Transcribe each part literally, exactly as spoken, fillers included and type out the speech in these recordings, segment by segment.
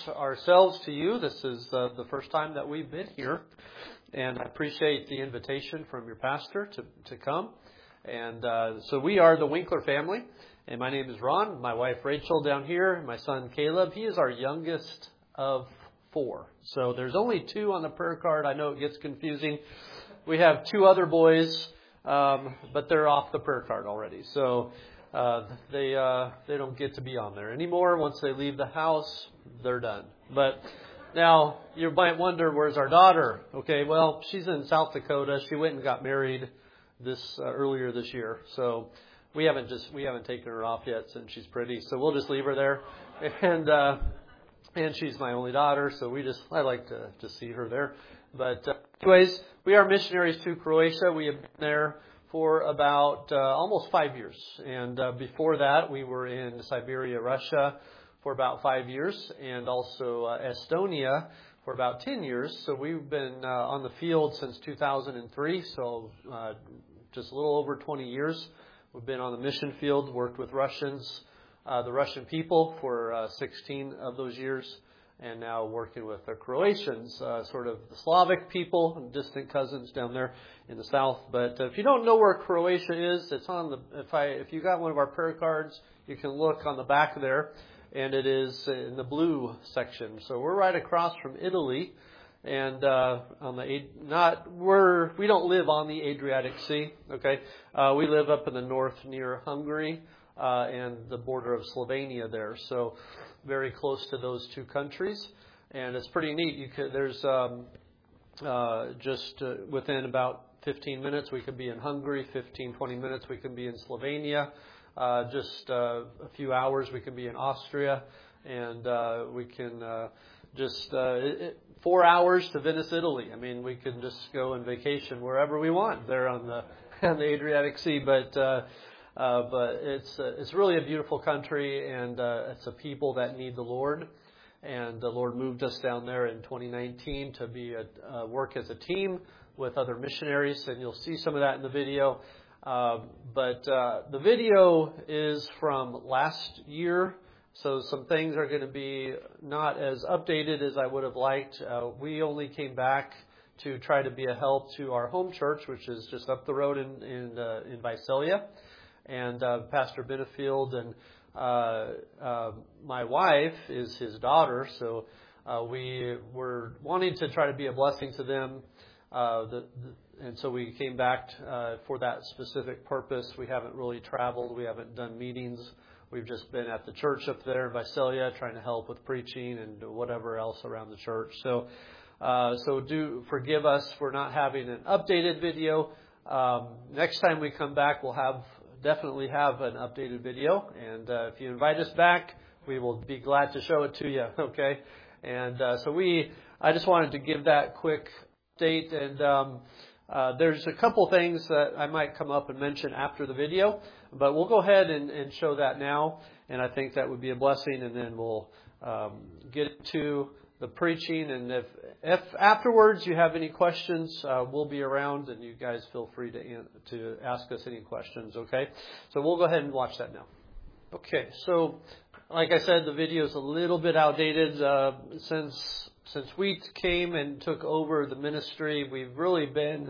ourselves to you. This is uh, the first time that we've been here, and I appreciate the invitation from your pastor to, to come. And uh, so we are the Winkler family, and my name is Ron, my wife Rachel down here, my son Caleb. He is our youngest of four. So there's only two on the prayer card. I know it gets confusing. We have two other boys, um, but they're off the prayer card already. So uh, they uh, they don't get to be on there anymore. Once they leave the house, they're done. But now you might wonder, where's our daughter? Okay, well, she's in South Dakota. She went and got married this uh, earlier this year. So we haven't just we haven't taken her off yet since she's pretty. So we'll just leave her there. And uh, and she's my only daughter, so we just I like to to see her there. But uh, anyways, we are missionaries to Croatia. We have been there for about uh, almost five years. And uh, before that, we were in Siberia, Russia for about five years, and also uh, Estonia for about ten years. So we've been uh, on the field since two thousand three, so uh, just a little over twenty years. We've been on the mission field, worked with Russians, uh, the Russian people for uh, sixteen of those years. And now working with the Croatians, uh, sort of the Slavic people, distant cousins down there in the south. But uh, if you don't know where Croatia is, it's on the. If I if you got one of our prayer cards, you can look on the back there, and it is in the blue section. So we're right across from Italy, and uh, on the not we're we don't live on the Adriatic Sea. Okay, uh, we live up in the north near Hungary uh, and the border of Slovenia there. So very close to those two countries, and it's pretty neat. You could, there's um, uh, just uh, within about fifteen minutes we could be in Hungary, fifteen, twenty minutes we can be in Slovenia, uh, just uh, a few hours we can be in Austria, and uh, we can uh, just uh, it, four hours to Venice, Italy. I mean, we can just go on vacation wherever we want there on the on the Adriatic Sea, but uh, Uh, but it's uh, it's really a beautiful country, and uh, it's a people that need the Lord. And the Lord moved us down there in twenty nineteen to be a, uh, work as a team with other missionaries, and you'll see some of that in the video. Uh, but uh, the video is from last year, so some things are going to be not as updated as I would have liked. Uh, we only came back to try to be a help to our home church, which is just up the road in in, uh, in Visalia. And uh, Pastor Benefield and uh, uh, my wife is his daughter, so uh, we were wanting to try to be a blessing to them. Uh, the, the, and so we came back uh, for that specific purpose. We haven't really traveled. We haven't done meetings. We've just been at the church up there in Visalia trying to help with preaching and whatever else around the church. So, uh, so do forgive us for not having an updated video. Um, next time we come back, we'll have definitely have an updated video, and uh, if you invite us back, we will be glad to show it to you. Okay, and uh, so we, I just wanted to give that quick update, and um, uh, there's a couple things that I might come up and mention after the video, but we'll go ahead and, and show that now, and I think that would be a blessing, and then we'll um, get to the preaching, and if if afterwards you have any questions, uh, we'll be around, and you guys feel free to to ask us any questions. Okay, so we'll go ahead and watch that now. Okay, so like I said, the video is a little bit outdated uh, since since we came and took over the ministry. We've really been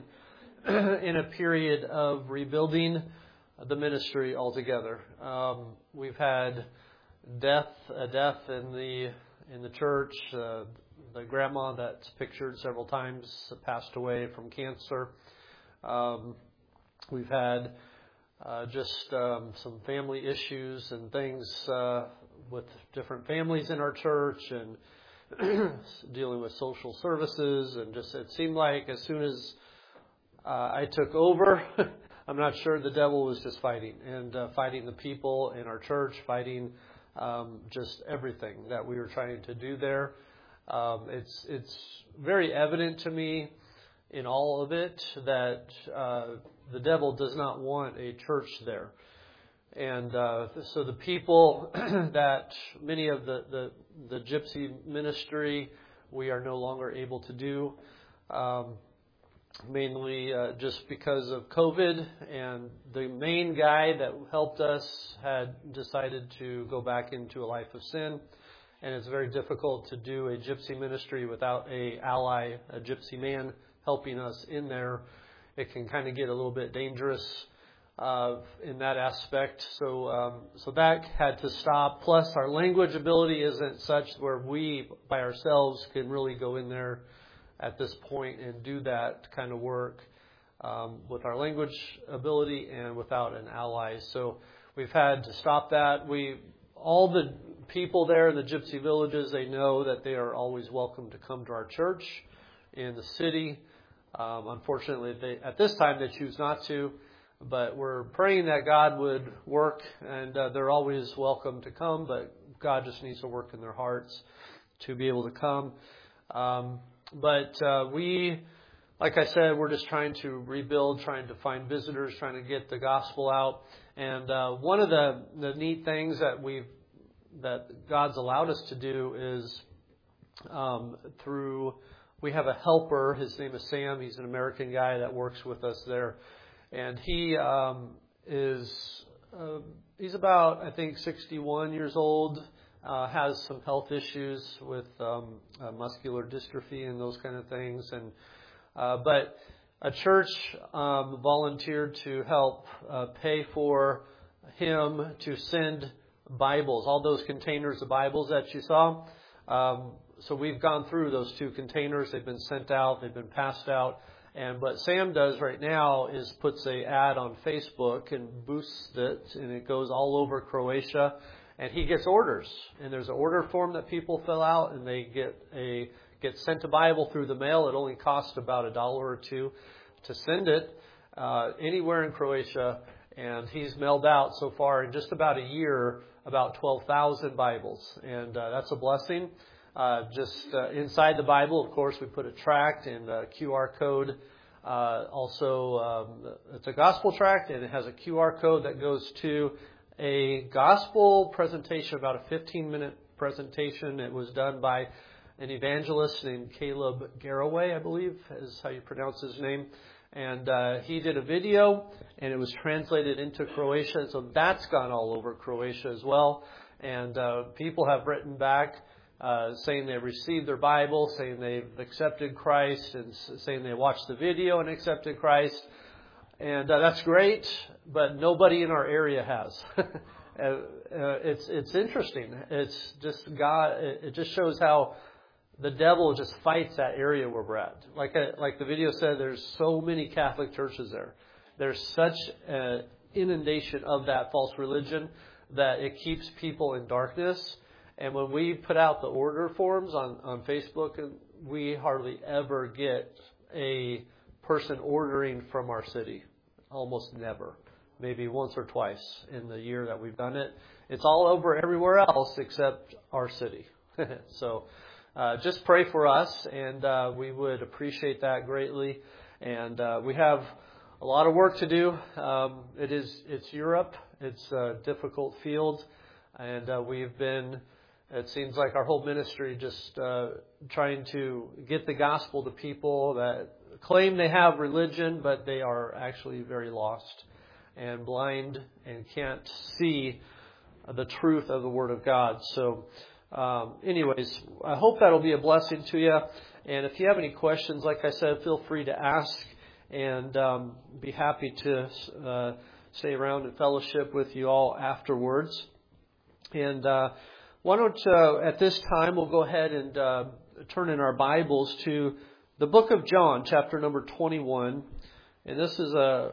in a period of rebuilding the ministry altogether. Um, we've had death, a death in the in the church. Uh, the grandma that's pictured several times passed away from cancer. Um, we've had uh, just um, some family issues and things uh, with different families in our church, and dealing with social services, and just it seemed like as soon as uh, I took over, I'm not sure, the devil was just fighting and uh, fighting the people in our church, fighting Um, just everything that we were trying to do there. Um, it's it's very evident to me in all of it that uh, the devil does not want a church there. And uh, so the people that many of the, the, the gypsy ministry we are no longer able to do, um, mainly uh, just because of COVID. And the main guy that helped us had decided to go back into a life of sin and it's very difficult to do a gypsy ministry without a ally, a gypsy man helping us in there. It can kind of get a little bit dangerous uh, in that aspect. So, um, so that had to stop. Plus, our language ability isn't such where we, by ourselves, can really go in there at this point and do that kind of work um, with our language ability and without an ally. So we've had to stop that. We, all the people there in the gypsy villages, they know that they are always welcome to come to our church in the city. Um, unfortunately, they, at this time, they choose not to. But we're praying that God would work, and uh, they're always welcome to come, but God just needs to work in their hearts to be able to come. Um, but uh, we, like I said, we're just trying to rebuild, trying to find visitors, trying to get the gospel out. And uh, one of the, the neat things that we've that God's allowed us to do is um, through, we have a helper. His name is Sam. He's an American guy that works with us there. And he um, is, uh, he's about, I think, sixty-one years old, uh, has some health issues with um, uh, muscular dystrophy and those kind of things. And uh, but a church um, volunteered to help uh, pay for him to send Bibles, all those containers of Bibles that you saw. Um, so we've gone through those two containers. They've been sent out. They've been passed out. And what Sam does right now is puts a ad on Facebook and boosts it, and it goes all over Croatia. And he gets orders, and there's an order form that people fill out, and they get a get sent a Bible through the mail. It only costs about a dollar or two to send it uh, anywhere in Croatia. And he's mailed out so far in just about a year about twelve thousand Bibles, and uh, that's a blessing. Uh, just uh, inside the Bible, of course, we put a tract and a Q R code. Uh, also, um, it's a gospel tract, and it has a Q R code that goes to a gospel presentation, about a fifteen-minute presentation. It was done by an evangelist named Caleb Garraway, I believe is how you pronounce his name. And uh, he did a video, and it was translated into Croatian, so that's gone all over Croatia as well. And uh, people have written back uh, saying they received their Bible, saying they've accepted Christ, and saying they watched the video and accepted Christ. And uh, that's great, but nobody in our area has. uh, uh, it's it's interesting. It's just God. It, it just shows how the devil just fights that area where we're at. Like a, like the video said, there's so many Catholic churches there. There's such an inundation of that false religion that it keeps people in darkness. And when we put out the order forms on, on Facebook, we hardly ever get a person ordering from our city. Almost never. Maybe once or twice in the year that we've done it. It's all over everywhere else except our city. So uh, just pray for us, and uh, we would appreciate that greatly. And uh, we have a lot of work to do. Um, it is it's Europe. It's a difficult field, and uh, we've been. It seems like our whole ministry just uh, trying to get the gospel to people that claim they have religion, but they are actually very lost and blind and can't see the truth of the Word of God. So um, anyways, I hope that'll be a blessing to you. And if you have any questions, like I said, feel free to ask, and um, be happy to uh, stay around and fellowship with you all afterwards. And uh, why don't, uh, at this time, we'll go ahead and uh, turn in our Bibles to the book of John, chapter number twenty-one. And this is a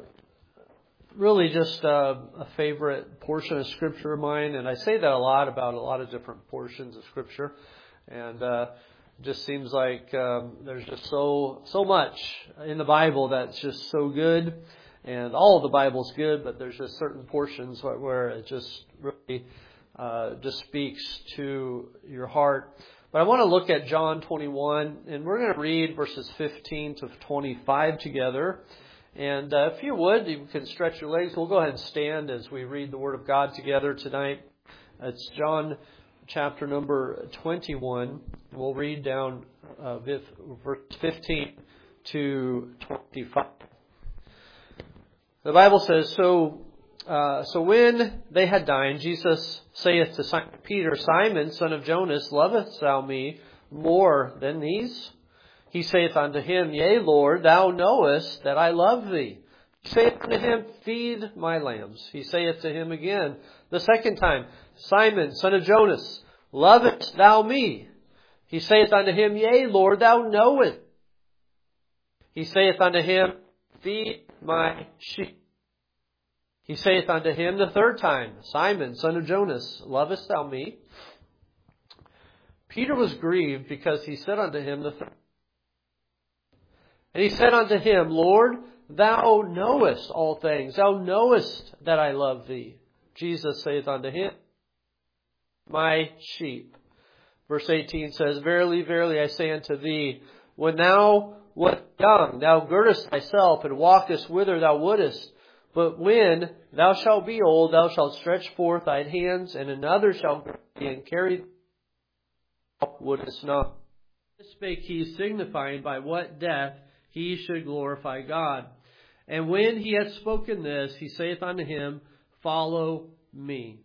really just a, a favorite portion of Scripture of mine. And I say that a lot about a lot of different portions of Scripture. And uh, it just seems like um, there's just so so much in the Bible that's just so good. And all of the Bible's good, but there's just certain portions where it just really uh, just speaks to your heart. But I want to look at John twenty-one, and we're going to read verses fifteen to twenty-five together. And uh, if you would, you can stretch your legs. We'll go ahead and stand as we read the Word of God together tonight. It's John chapter number twenty-one. We'll read down uh, verse fifteen to twenty-five. The Bible says, "So uh, so when they had dined, Jesus saith to Simon Peter, Simon, son of Jonas, lovest thou me more than these? He saith unto him, Yea, Lord, thou knowest that I love thee. He saith unto him, Feed my lambs. He saith to him again the second time, Simon, son of Jonas, lovest thou me? He saith unto him, Yea, Lord, thou knowest. He saith unto him, Feed my sheep. He saith unto him the third time, Simon, son of Jonas, lovest thou me? Peter was grieved because he said unto him the third. And he said unto him, Lord, thou knowest all things. Thou knowest that I love thee. Jesus saith unto him, My sheep. Verse eighteen says, Verily, verily, I say unto thee, when thou wast young, thou girdest thyself and walkest whither thou wouldest. But when thou shalt be old, thou shalt stretch forth thine hands, and another shall gird thee and carry thee thou wouldest not. This spake he, signifying by what death he should glorify God. And when he had spoken this, he saith unto him, Follow me.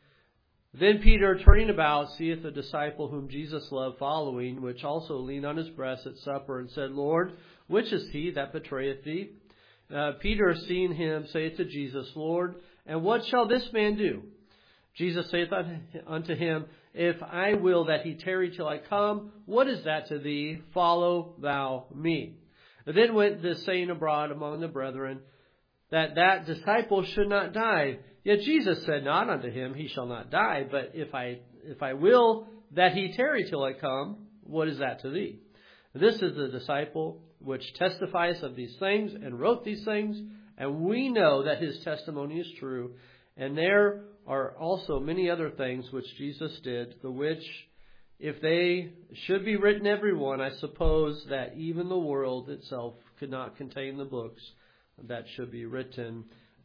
Then Peter, turning about, seeth a disciple whom Jesus loved following, which also leaned on his breast at supper, and said, Lord, which is he that betrayeth thee? Uh, Peter, seeing him, saith to Jesus, Lord, and what shall this man do? Jesus saith unto him, If I will that he tarry till I come, what is that to thee? Follow thou me. Then went this saying abroad among the brethren, that that disciple should not die. Yet Jesus said not unto him, He shall not die, but if I if I will that he tarry till I come, what is that to thee? This is the disciple which testifies of these things and wrote these things, and we know that his testimony is true. And there are also many other things which Jesus did, the which, if they should be written every one, I suppose that even the world itself could not contain the books that should be written.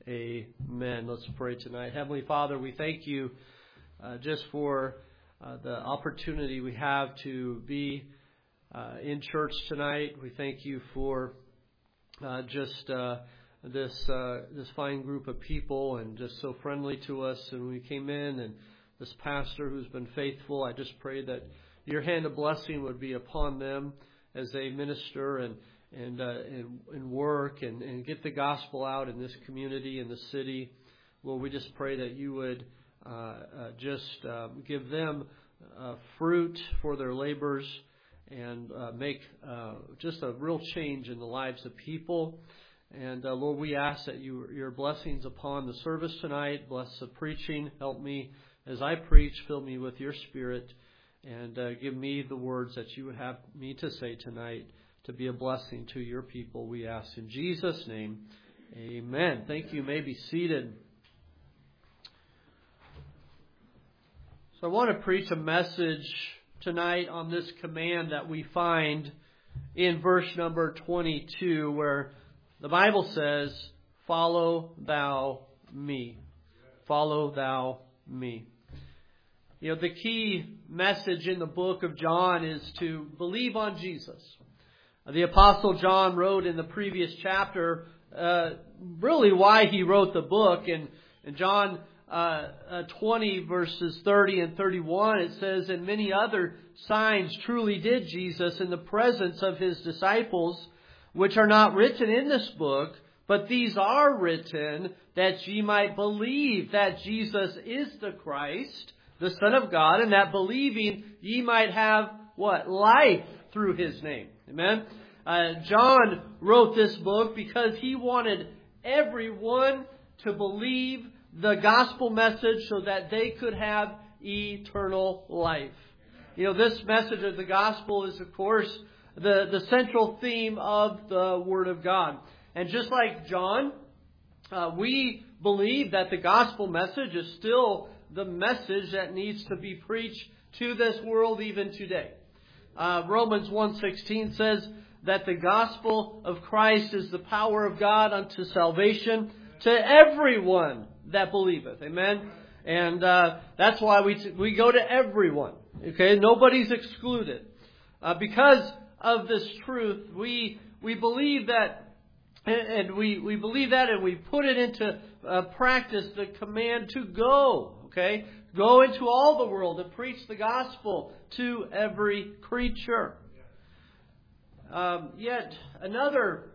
Amen. Let's pray tonight. Heavenly Father, we thank you uh, just for uh, the opportunity we have to be uh, in church tonight. We thank you for uh, just uh, this uh, this fine group of people and just so friendly to us. And we came in, and this pastor who's been faithful, I just pray that your hand of blessing would be upon them as they minister and and uh, and, and work and, and get the gospel out in this community, in the city. Lord, we just pray that you would uh, uh, just uh, give them uh, fruit for their labors and uh, make uh, just a real change in the lives of people. And uh, Lord, we ask that you, your blessings upon the service tonight. Bless the preaching. Help me as I preach. Fill me with your Spirit, and uh, give me the words that you would have me to say tonight to be a blessing to your people. We ask in Jesus' name. Amen. Thank you. You may be seated. So I want to preach a message tonight on this command that we find in verse number twenty-two, where the Bible says, Follow thou me. Follow thou me. You know, the key message in the book of John is to believe on Jesus. The Apostle John wrote in the previous chapter uh, really why he wrote the book. And in John uh, uh, twenty, verses thirty and thirty-one, it says, And many other signs truly did Jesus in the presence of his disciples, which are not written in this book, but these are written that ye might believe that Jesus is the Christ, the Son of God, and that believing ye might have what? Life through his name. Amen. Uh, John wrote this book because he wanted everyone to believe the gospel message so that they could have eternal life. You know, this message of the gospel is, of course, the, the central theme of the Word of God. And just like John, uh, we believe that the gospel message is still the message that needs to be preached to this world even today. Uh, Romans one sixteen says that the gospel of Christ is the power of God unto salvation to everyone that believeth. Amen? And uh, that's why we t- we go to everyone. Okay? Nobody's excluded. Uh, because of this truth, we we believe that And, and we, we believe that, and we put it into uh, practice, the command to go. Okay? Go into all the world and preach the gospel to every creature. Um, yet another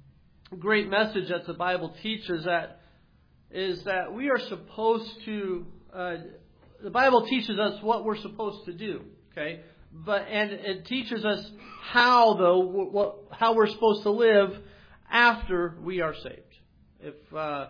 great message that the Bible teaches that is that we are supposed to. Uh, the Bible teaches us what we're supposed to do. Okay, but and it teaches us how though what how we're supposed to live after we are saved. If uh,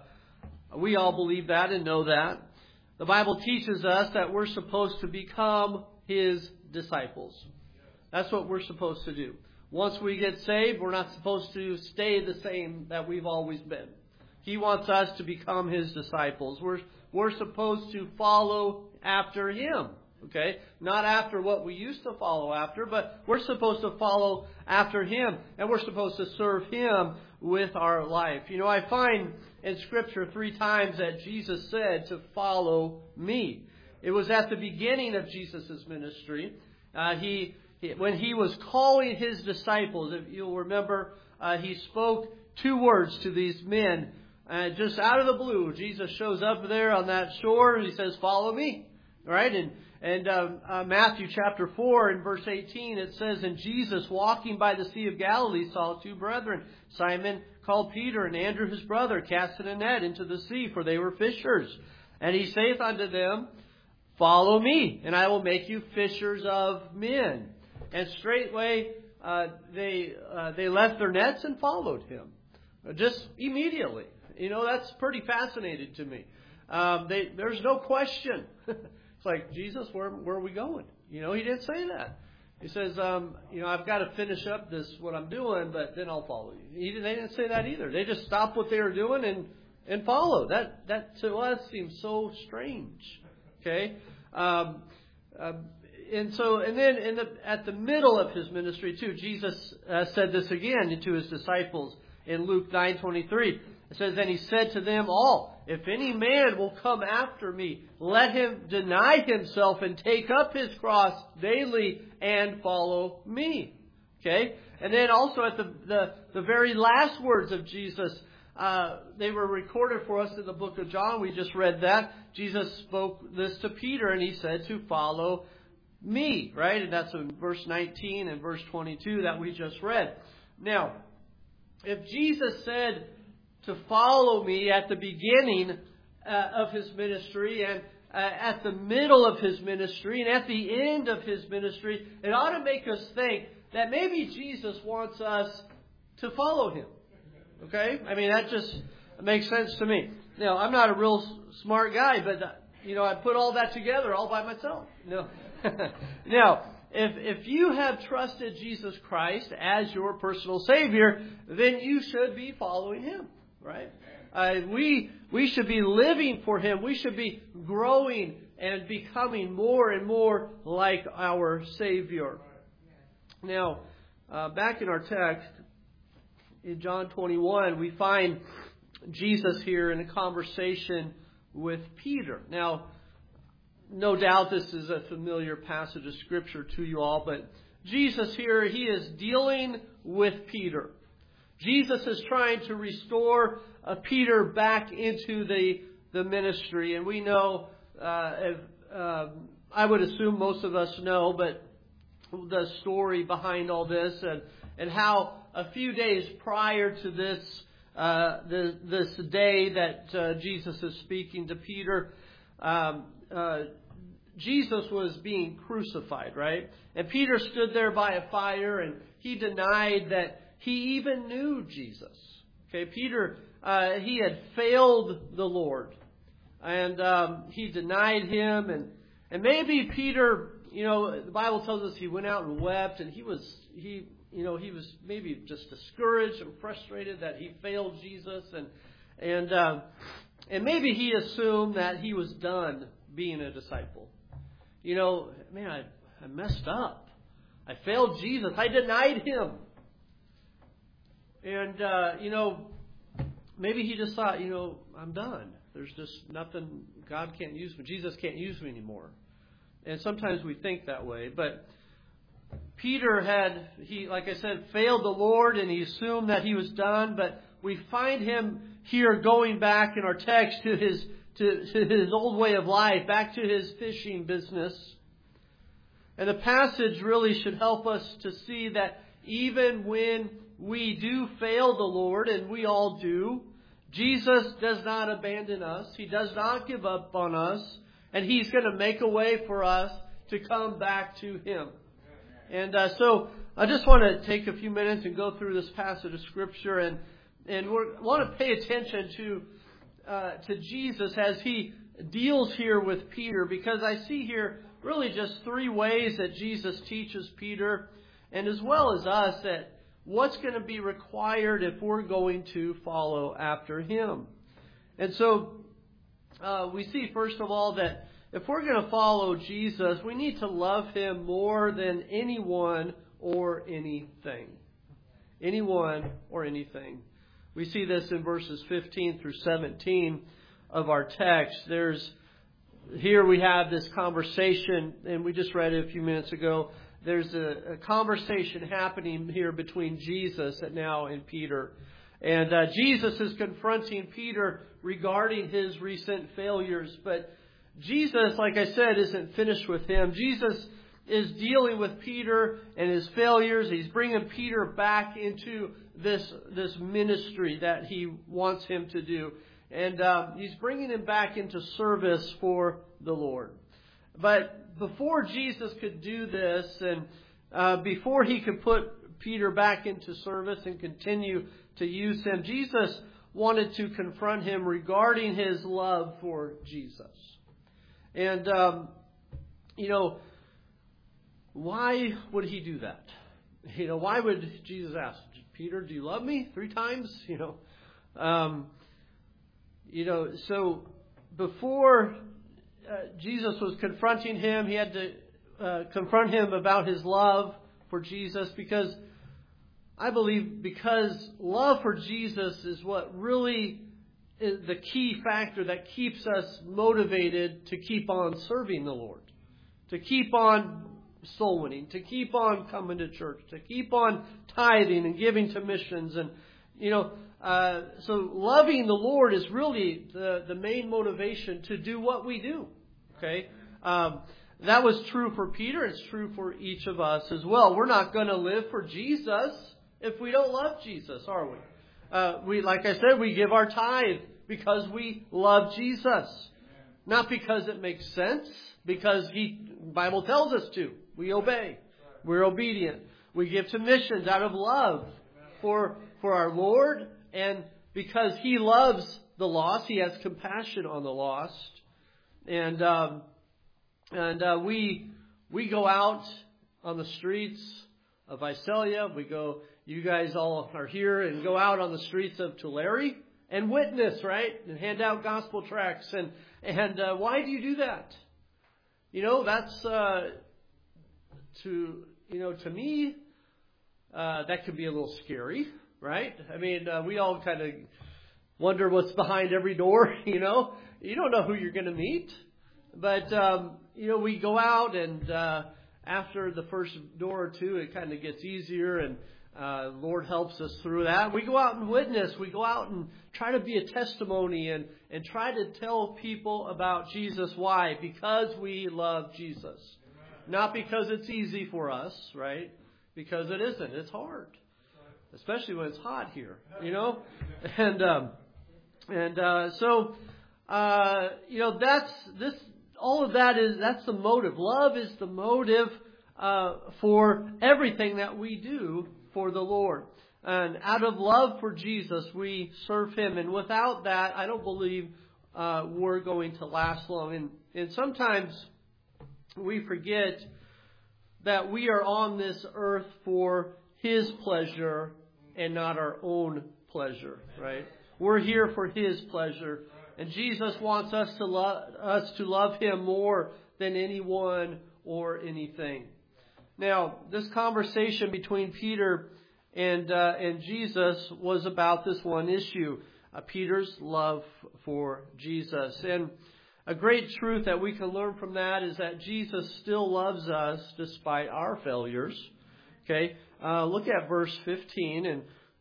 we all believe that and know that, the Bible teaches us that we're supposed to become His disciples. That's what we're supposed to do. Once we get saved, we're not supposed to stay the same that we've always been. He wants us to become His disciples. We're, we're supposed to follow after Him. Okay? Not after what we used to follow after, but we're supposed to follow after Him. And we're supposed to serve Him with our life. You know, I find in Scripture three times that Jesus said to follow me. It was at the beginning of Jesus' ministry. Uh, he... When He was calling His disciples, if you'll remember, uh, He spoke two words to these men. Uh, just out of the blue, Jesus shows up there on that shore and He says, "Follow me." Right? And and uh, uh, Matthew chapter four and verse eighteen, it says, "And Jesus, walking by the Sea of Galilee, saw two brethren, Simon called Peter, and Andrew his brother, casting a net into the sea, for they were fishers. And He saith unto them, Follow me, and I will make you fishers of men. And straightway uh, they uh, they left their nets and followed Him, just immediately. You know, that's pretty fascinating to me. Um, they, there's no question. It's like, Jesus, where where are we going? You know, He didn't say that. He says, um, you know, I've got to finish up this what I'm doing, but then I'll follow you. He, they didn't say that either. They just stopped what they were doing and and followed. That that to us seems so strange. Okay. Um, uh, And so, and then in the, at the middle of His ministry too, Jesus uh, said this again to His disciples in Luke nine twenty-three. It says, "And He said to them all, If any man will come after me, let him deny himself and take up his cross daily and follow me." Okay? And then also at the, the, the very last words of Jesus, uh, they were recorded for us in the book of John. We just read that. Jesus spoke this to Peter and He said to follow me, right? And that's in verse nineteen and verse twenty-two that we just read. Now, if Jesus said to follow me at the beginning uh, of His ministry and uh, at the middle of His ministry and at the end of His ministry, it ought to make us think that maybe Jesus wants us to follow Him. Okay? I mean, that just makes sense to me. Now, I'm not a real smart guy, but, uh, you know, I put all that together all by myself. No. Now, if if you have trusted Jesus Christ as your personal Savior, then you should be following Him, right? Uh, we we should be living for Him. We should be growing and becoming more and more like our Savior. Now, uh, back in our text, in John twenty-one, we find Jesus here in a conversation with Peter. Now, no doubt this is a familiar passage of Scripture to you all, but Jesus here, He is dealing with Peter. Jesus is trying to restore uh, Peter back into the, the ministry. And we know, uh, if, uh, I would assume most of us know, but the story behind all this and, and how a few days prior to this, uh, the, this day that uh, Jesus is speaking to Peter, um, Uh, Jesus was being crucified, right? And Peter stood there by a fire and he denied that he even knew Jesus. Okay, Peter, uh, he had failed the Lord. And um, he denied Him. And, and maybe Peter, you know, the Bible tells us he went out and wept. And he was, he, you know, he was maybe just discouraged and frustrated that he failed Jesus. And, and, uh, and maybe he assumed that he was done being a disciple. You know, man, I, I messed up. I failed Jesus. I denied Him. And, uh, you know, maybe he just thought, you know, I'm done. There's just nothing, God can't use me. Jesus can't use me anymore. And sometimes we think that way. But Peter had, he, like I said, failed the Lord and he assumed that he was done. But we find him here going back in our text to his to, to his old way of life, back to his fishing business. And the passage really should help us to see that even when we do fail the Lord, and we all do, Jesus does not abandon us. He does not give up on us. And He's going to make a way for us to come back to Him. And uh, so I just want to take a few minutes and go through this passage of Scripture. And, and we want to pay attention to, uh, to Jesus as He deals here with Peter. Because I see here really just three ways that Jesus teaches Peter, and as well as us, that what's going to be required if we're going to follow after Him. And so uh, we see, first of all, that if we're going to follow Jesus, we need to love Him more than anyone or anything. Anyone or anything. We see this in verses fifteen through seventeen of our text. There's Here we have this conversation, and we just read it a few minutes ago. There's a, a conversation happening here between Jesus and now and Peter. And uh, Jesus is confronting Peter regarding his recent failures. But Jesus, like I said, isn't finished with him. Jesus is dealing with Peter and his failures. He's bringing Peter back into this, this ministry that he wants him to do. And uh, he's bringing him back into service for the Lord. But before Jesus could do this, and uh, before he could put Peter back into service and continue to use him, Jesus wanted to confront him regarding his love for Jesus. And, um, you know, why would he do that? You know, why would Jesus ask, Peter, do you love me? Three times? You know, um, you know, so before uh, Jesus was confronting him, he had to uh, confront him about his love for Jesus, because I believe because love for Jesus is what really is the key factor that keeps us motivated to keep on serving the Lord, to keep on soul winning, to keep on coming to church, to keep on tithing and giving to missions. And, you know, uh, so loving the Lord is really the, the main motivation to do what we do. Okay? Um, that was true for Peter. It's true for each of us as well. We're not going to live for Jesus if we don't love Jesus, are we? Uh, we, like I said, we give our tithe because we love Jesus. Not because it makes sense, because He, the Bible tells us to. We obey. We're obedient. We give to missions out of love for, for our Lord, and because He loves the lost, He has compassion on the lost. And um, and uh, we we go out on the streets of Visalia. We go. You guys all are here and go out on the streets of Tulare and witness, right? And hand out gospel tracts. And and uh, why do you do that? You know, that's uh, to you know to me uh, that could be a little scary, right? I mean, uh, we all kind of wonder what's behind every door. You know, you don't know who you're going to meet, but um, you know, we go out, and uh, after the first door or two, it kind of gets easier, and Uh, Lord helps us through that. We go out and witness. We go out and try to be a testimony and, and try to tell people about Jesus. Why? Because we love Jesus. Amen. Not because it's easy for us, right? Because it isn't. It's hard. Especially when it's hot here, you know? And um, and uh, so, uh, you know, that's this. All of that is, that's the motive. Love is the motive uh, for everything that we do for the Lord. And out of love for Jesus, we serve Him. And without that, I don't believe uh, we're going to last long. And, and sometimes we forget that we are on this earth for His pleasure and not our own pleasure, right? We're here for His pleasure. And Jesus wants us to love, us to love Him more than anyone or anything. Now, this conversation between Peter and uh, and Jesus was about this one issue, uh, Peter's love for Jesus. And a great truth that we can learn from that is that Jesus still loves us despite our failures. Okay, uh, look at verse fifteen, and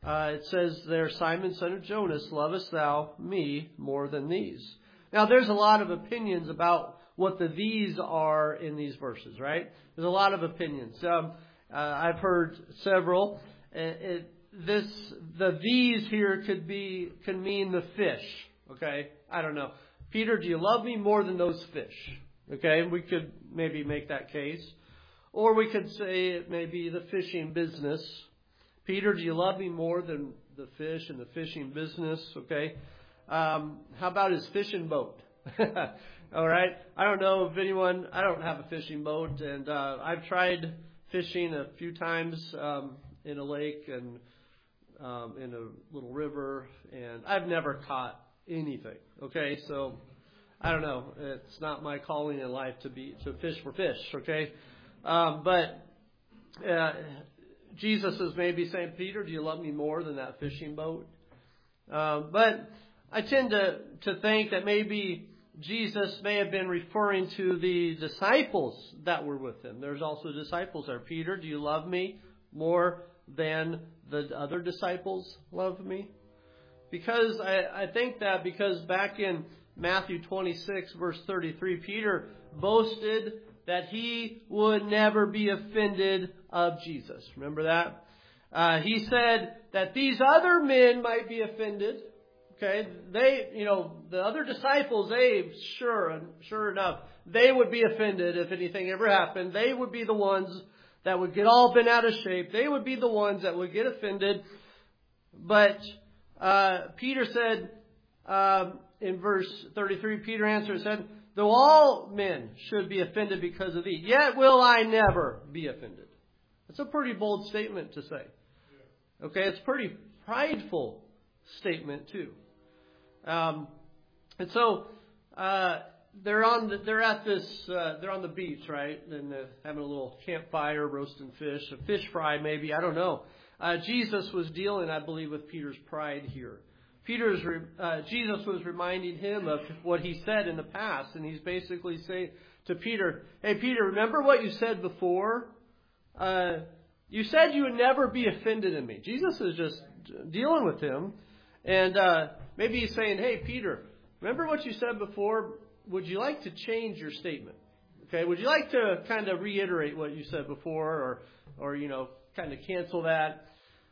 uh, it says there, Simon, son of Jonas, lovest thou me more than these? Now, there's a lot of opinions about what the these are in these verses, right? There's a lot of opinions. Um, uh, I've heard several. It, it, this, the these here could be, can mean the fish. Okay? I don't know. Peter, do you love me more than those fish? Okay? We could maybe make that case. Or we could say it may be the fishing business. Peter, do you love me more than the fish and the fishing business? Okay? Um, how about his fishing boat? All right. I don't know if anyone, I don't have a fishing boat, and uh, I've tried fishing a few times um, in a lake and um, in a little river, and I've never caught anything. Okay, so I don't know. It's not my calling in life to be to fish for fish. Okay, um, but uh, Jesus is maybe saying, Peter, do you love me more than that fishing boat? Um, but I tend to to think that maybe Jesus may have been referring to the disciples that were with him. There's also disciples there. Peter, do you love me more than the other disciples love me? Because I, I think that because back in Matthew twenty-six, verse thirty-three, Peter boasted that he would never be offended of Jesus. Remember that? Uh, he said that these other men might be offended. Okay, they, you know, the other disciples, they, sure, sure enough, they would be offended if anything ever happened. They would be the ones that would get all bent out of shape. They would be the ones that would get offended. But uh, Peter said, um, in verse thirty-three, Peter answered and said, though all men should be offended because of thee, yet will I never be offended. That's a pretty bold statement to say. Okay, it's a pretty prideful statement too. Um, and so uh, they're on the, they're at this uh, they're on the beach, right, and uh, having a little campfire, roasting fish, a fish fry maybe, I don't know. Uh, Jesus was dealing, I believe, with Peter's pride here. Peter's uh, Jesus was reminding him of what he said in the past, and he's basically saying to Peter, "Hey, Peter, remember what you said before? Uh, you said you would never be offended in me." Jesus is just dealing with him. And uh, maybe he's saying, hey, Peter, remember what you said before? Would you like to change your statement? Okay, would you like to kind of reiterate what you said before or, or you know, kind of cancel that?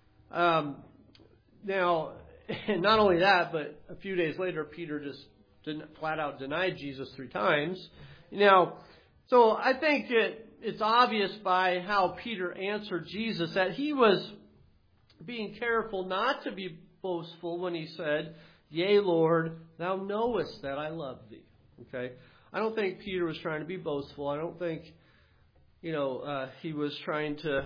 Um, now, not only that, but a few days later, Peter just didn't flat out denied Jesus three times. Now, so I think it, it's obvious by how Peter answered Jesus that he was being careful not to be boastful when he said, yea, Lord, thou knowest that I love thee. Okay? I don't think Peter was trying to be boastful. I don't think, you know, uh, he was trying to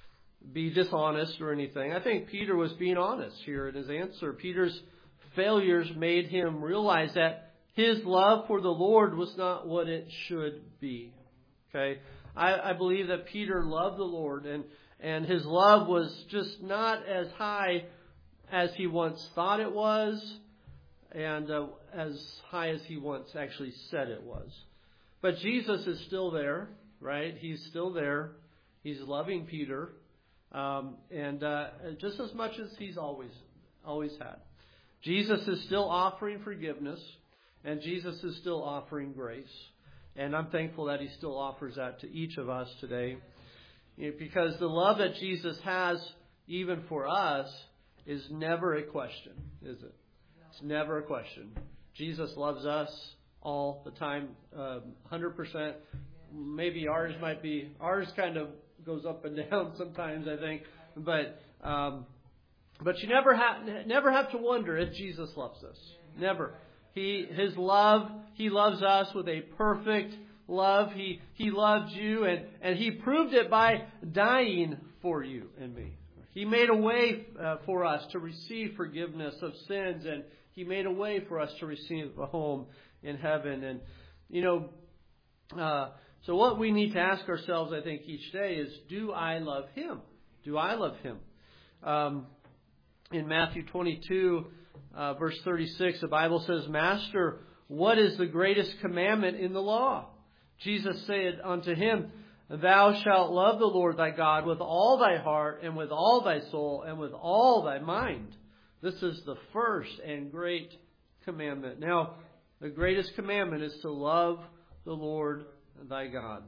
be dishonest or anything. I think Peter was being honest here in his answer. Peter's failures made him realize that his love for the Lord was not what it should be. Okay? I, I believe that Peter loved the Lord, and, and his love was just not as high as he once thought it was, and uh, as high as he once actually said it was. But Jesus is still there, right? He's still there. He's loving Peter, um, and uh, just as much as he's always always had. Jesus is still offering forgiveness, and Jesus is still offering grace. And I'm thankful that he still offers that to each of us today, you know, because the love that Jesus has, even for us, is never a question, is it? It's never a question. Jesus loves us all the time, um, one hundred percent. Maybe ours might be, ours kind of goes up and down sometimes, I think. But um, but you never have never have to wonder if Jesus loves us. Never. He His love, He loves us with a perfect love. He He loved you, and, and He proved it by dying for you and me. He made a way uh, for us to receive forgiveness of sins, and He made a way for us to receive a home in heaven. And, you know, uh, so what we need to ask ourselves, I think, each day is, do I love Him? Do I love Him? Um, in Matthew twenty-two, uh, verse thirty-six, the Bible says, Master, what is the greatest commandment in the law? Jesus said unto him, Thou shalt love the Lord thy God with all thy heart and with all thy soul and with all thy mind. This is the first and great commandment. Now, the greatest commandment is to love the Lord thy God.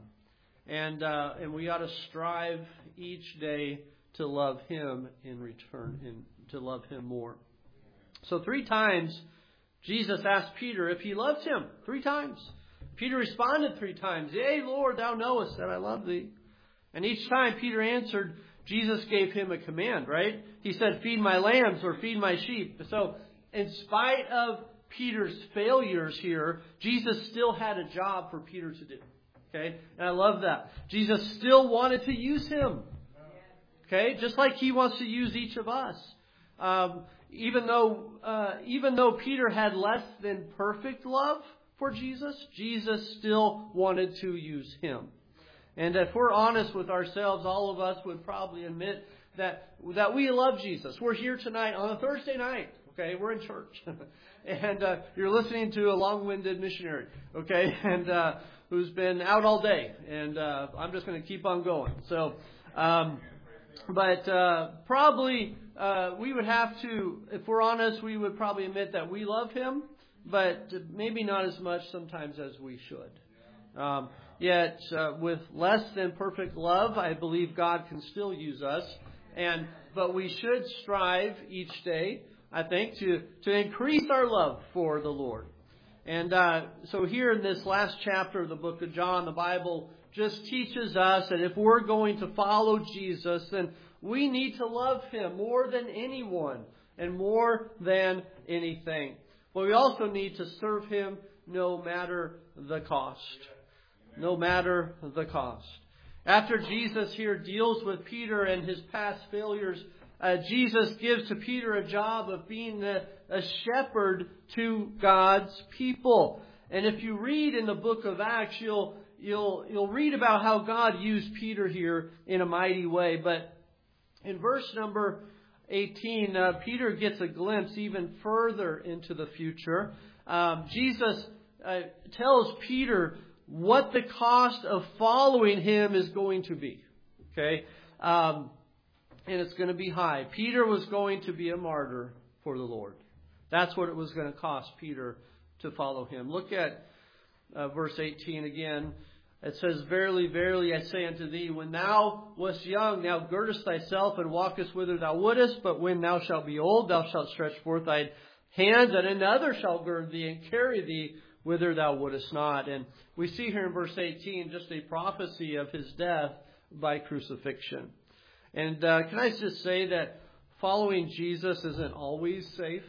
And uh, and we ought to strive each day to love Him in return, and to love Him more. So three times Jesus asked Peter if he loved him. Three times. Peter responded three times, Yea, Lord, thou knowest that I love thee. And each time Peter answered, Jesus gave him a command, right? He said, feed my lambs or feed my sheep. So in spite of Peter's failures here, Jesus still had a job for Peter to do. Okay? And I love that. Jesus still wanted to use him. Okay? Just like He wants to use each of us. Um, even though, uh, even though Peter had less than perfect love for Jesus, Jesus still wanted to use him. And if we're honest with ourselves, all of us would probably admit that that we love Jesus. We're here tonight on a Thursday night. Okay, we're in church, and uh, you're listening to a long-winded missionary. Okay, and uh, who's been out all day, and uh, I'm just going to keep on going. So, um, but uh, probably uh, we would have to, if we're honest, we would probably admit that we love Him, but maybe not as much sometimes as we should. Um, yet, uh, with less than perfect love, I believe God can still use us. And but we should strive each day, I think, to, to increase our love for the Lord. And uh, so here in this last chapter of the book of John, the Bible just teaches us that if we're going to follow Jesus, then we need to love Him more than anyone and more than anything. But we also need to serve Him no matter the cost. No matter the cost. After Jesus here deals with Peter and his past failures, uh, Jesus gives to Peter a job of being a, a shepherd to God's people. And if you read in the book of Acts, you'll you'll you'll read about how God used Peter here in a mighty way. But in verse number eighteen, uh, Peter gets a glimpse even further into the future. Um, Jesus uh, tells Peter what the cost of following Him is going to be. Okay? Um, and it's going to be high. Peter was going to be a martyr for the Lord. That's what it was going to cost Peter to follow Him. Look at uh, verse eighteen again. It says, Verily, verily, I say unto thee, when thou wast young, thou girdest thyself and walkest whither thou wouldest, but when thou shalt be old, thou shalt stretch forth thy hands, and another shall gird thee and carry thee whither thou wouldest not. And we see here in verse eighteen just a prophecy of His death by crucifixion. And uh, can I just say that following Jesus isn't always safe?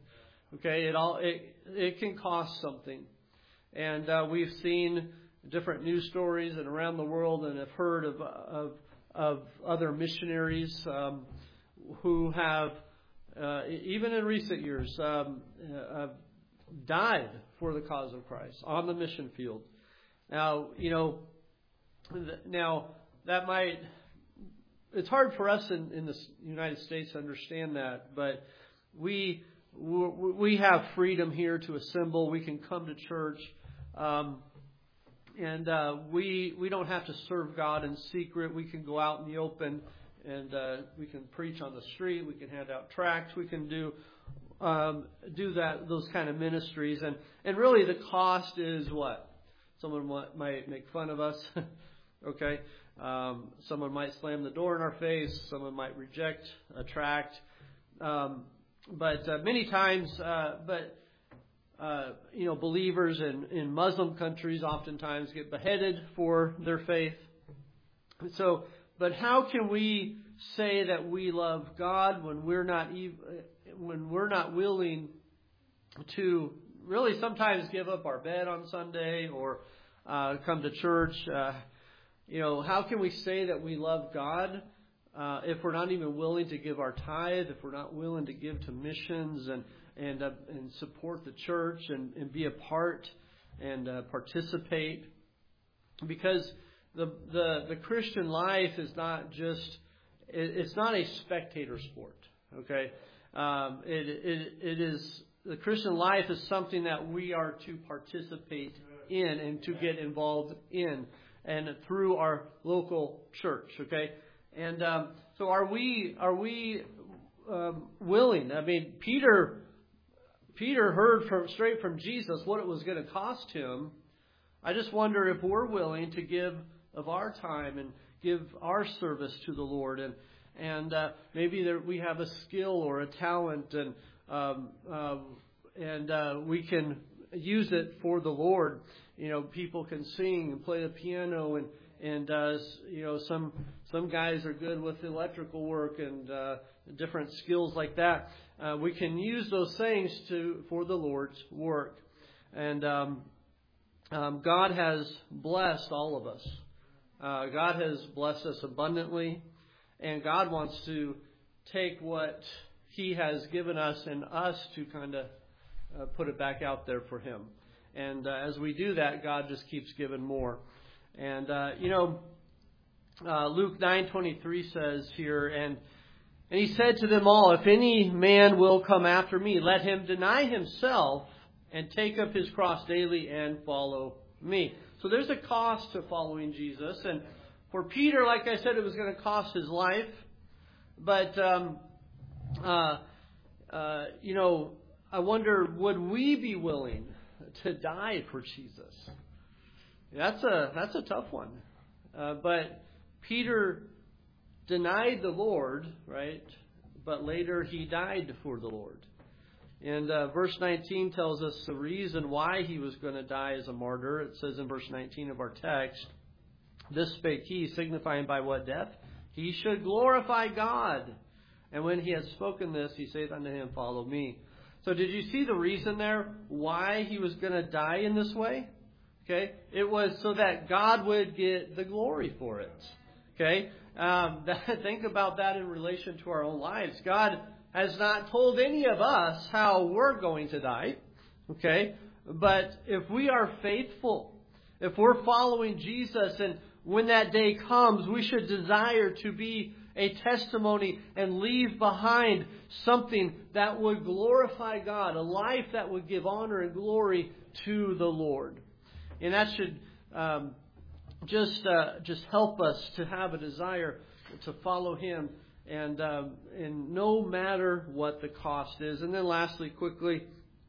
Okay, it all it it can cost something. And uh, we've seen different news stories and around the world, and have heard of of, of other missionaries um, who have, uh, even in recent years, um, uh, died for the cause of Christ on the mission field. Now, you know, now that might, it's hard for us in, in the United States to understand that, but we we have freedom here to assemble. We can come to church. Um, And uh, we we don't have to serve God in secret. We can go out in the open, and uh, we can preach on the street. We can hand out tracts. We can do um, do that those kind of ministries. And, and really, the cost is what? Someone might make fun of us. Okay, um, someone might slam the door in our face. Someone might reject a tract. Um, but uh, many times, uh, but. Uh, you know, believers in, in Muslim countries oftentimes get beheaded for their faith. So, but how can we say that we love God when we're not ev- when we're not willing to really sometimes give up our bed on Sunday or uh, come to church? Uh, you know, how can we say that we love God uh, if we're not even willing to give our tithe, if we're not willing to give to missions and And, uh, and support the church and, and be a part and uh, participate, because the, the the Christian life is not just it, it's not a spectator sport. Okay, um, it, it it is the Christian life is something that we are to participate in and to get involved in. and through our local church. Okay, and um, so are we? Are we um, willing? I mean, Peter. Peter heard from straight from Jesus what it was going to cost him. I just wonder if we're willing to give of our time and give our service to the Lord, and and uh, maybe there, we have a skill or a talent, and um, uh, and uh, we can use it for the Lord. You know, people can sing and play the piano, and and uh, you know, some some guys are good with electrical work and uh, different skills like that. Uh, we can use those things to for the Lord's work, and um, um, God has blessed all of us. Uh, God has blessed us abundantly, and God wants to take what He has given us and us to kind of uh, put it back out there for Him. And uh, as we do that, God just keeps giving more. And uh, you know, uh, Luke nine twenty-three says here, and. And he said to them all, if any man will come after me, let him deny himself and take up his cross daily and follow me. So there's a cost to following Jesus. And for Peter, like I said, it was going to cost his life. But, um, uh, uh, you know, I wonder, would we be willing to die for Jesus? That's a, that's a tough one. Uh, but Peter denied the Lord, right? But later he died for the Lord. And uh, verse nineteen tells us the reason why he was going to die as a martyr. It says in verse nineteen of our text, this spake he, signifying by what death? He should glorify God. And when he had spoken this, he saith unto him, follow me. So did you see the reason there why he was going to die in this way? Okay, it was so that God would get the glory for it. Okay, um, that, think about that in relation to our own lives. God has not told any of us how we're going to die. Okay, but if we are faithful, if we're following Jesus, and when that day comes, we should desire to be a testimony and leave behind something that would glorify God, a life that would give honor and glory to the Lord. And that should um, just uh, just help us to have a desire to follow Him, and um, and no matter what the cost is. And then lastly, quickly,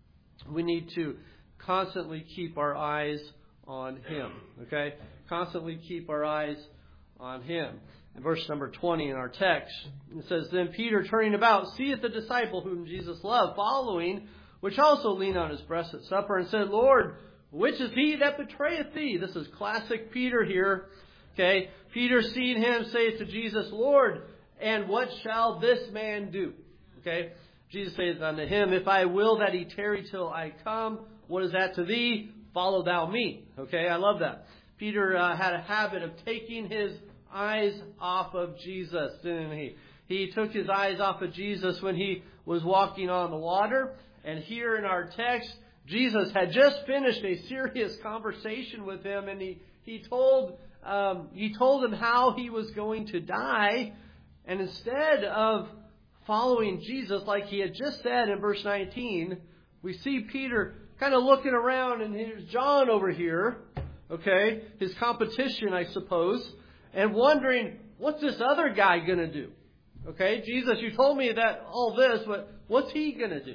we need to constantly keep our eyes on Him. Okay? Constantly keep our eyes on Him. In verse number twenty in our text, it says, Then Peter, turning about, seeth the disciple whom Jesus loved, following, which also leaned on his breast at supper, and said, Lord, which is he that betrayeth thee? This is classic Peter here. Okay, Peter seeing him say to Jesus, Lord, and what shall this man do? Okay, Jesus says unto him, If I will that he tarry till I come, what is that to thee? Follow thou me. Okay, I love that. Peter uh, had a habit of taking his eyes off of Jesus, didn't he? He took his eyes off of Jesus when he was walking on the water. And here in our text, Jesus had just finished a serious conversation with him, and he he told um, he told him how he was going to die. And instead of following Jesus, like he had just said in verse nineteen, we see Peter kind of looking around, and here's John over here, okay, his competition, I suppose, and wondering, what's this other guy going to do? Okay, Jesus, you told me that all this, but what's he going to do?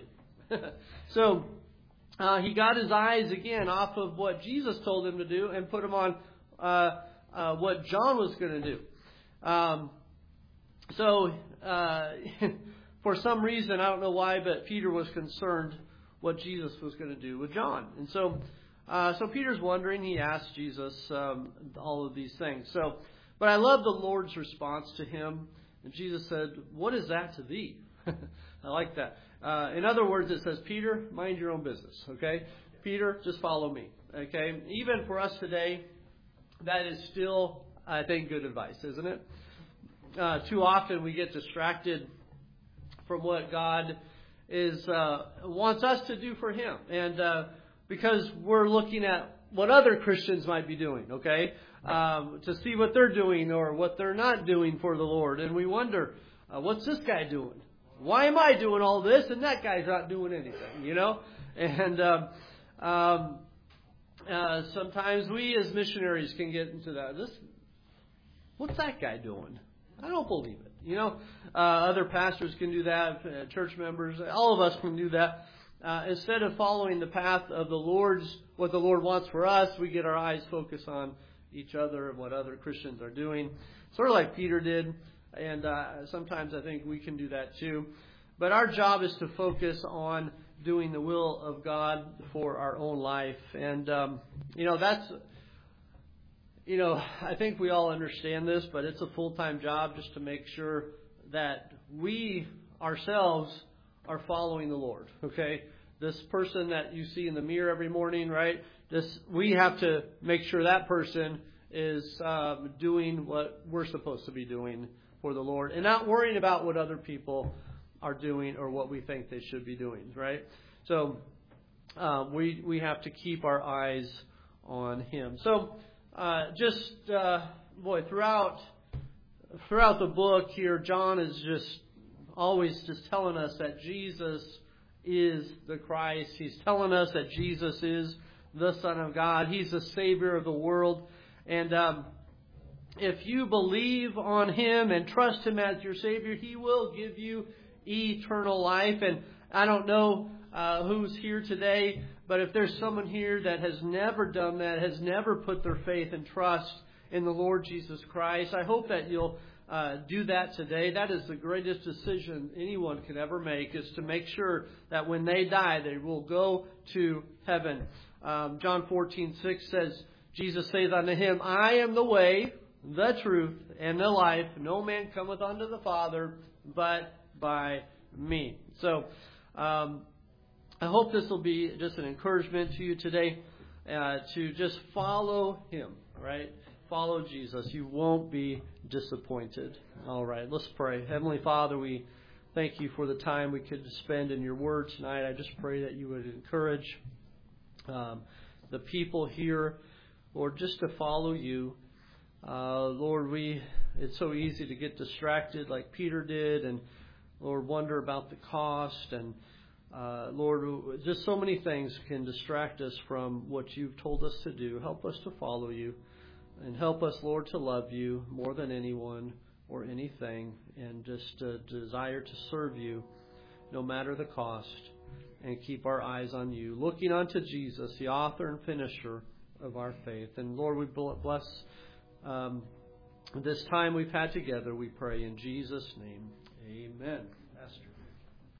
So uh, he got his eyes again off of what Jesus told him to do and put them on uh, uh, what John was going to do. Um, so uh, for some reason, I don't know why, but Peter was concerned what Jesus was going to do with John. And so uh, so Peter's wondering. He asked Jesus um, all of these things. So, but I love the Lord's response to him. And Jesus said, what is that to thee? I like that. Uh, in other words, it says, Peter, mind your own business. Okay? Peter, just follow me. Okay? Even for us today, that is still, I think, good advice, isn't it? Uh, too often we get distracted from what God is uh, wants us to do for Him. And uh, because we're looking at what other Christians might be doing, okay? Um, to see what they're doing or what they're not doing for the Lord. And we wonder, uh, what's this guy doing? Why am I doing all this and that guy's not doing anything, you know? And um, um, uh, sometimes we as missionaries can get into that. This, what's that guy doing? I don't believe it. You know, uh, other pastors can do that, uh, church members, all of us can do that. Uh, instead of following the path of the Lord's, what the Lord wants for us, we get our eyes focused on each other and what other Christians are doing. Sort of like Peter did, and uh, sometimes I think we can do that too. But our job is to focus on doing the will of God for our own life. And, um, you know, that's... You know, I think we all understand this, but it's a full-time job just to make sure that we ourselves are following the Lord, okay? This person that you see in the mirror every morning, right? This, we have to make sure that person is um, doing what we're supposed to be doing for the Lord and not worrying about what other people are doing or what we think they should be doing, right? So um, we we have to keep our eyes on Him. So... Uh, just, uh, boy, throughout throughout the book here, John is just always just telling us that Jesus is the Christ. He's telling us that Jesus is the Son of God. He's the Savior of the world. And um, if you believe on Him and trust Him as your Savior, He will give you eternal life. And I don't know uh, who's here today, but if there's someone here that has never done that, has never put their faith and trust in the Lord Jesus Christ, I hope that you'll uh, do that today. That is the greatest decision anyone can ever make, is to make sure that when they die, they will go to heaven. Um, John fourteen six says, Jesus saith unto him, I am the way, the truth, and the life. No man cometh unto the Father but by me. So, um, I hope this will be just an encouragement to you today uh, to just follow Him, right? Follow Jesus. You won't be disappointed. All right, let's pray. Heavenly Father, we thank You for the time we could spend in Your Word tonight. I just pray that You would encourage um, the people here, Lord, just to follow You. Uh, Lord, we it's so easy to get distracted like Peter did, and Lord, wonder about the cost, and Uh, Lord, just so many things can distract us from what You've told us to do. Help us to follow You, and help us, Lord, to love You more than anyone or anything, and just a desire to serve You no matter the cost, and keep our eyes on You, looking unto Jesus, the author and finisher of our faith. And Lord, we bless um, this time we've had together, we pray in Jesus' name. Amen. Pastor.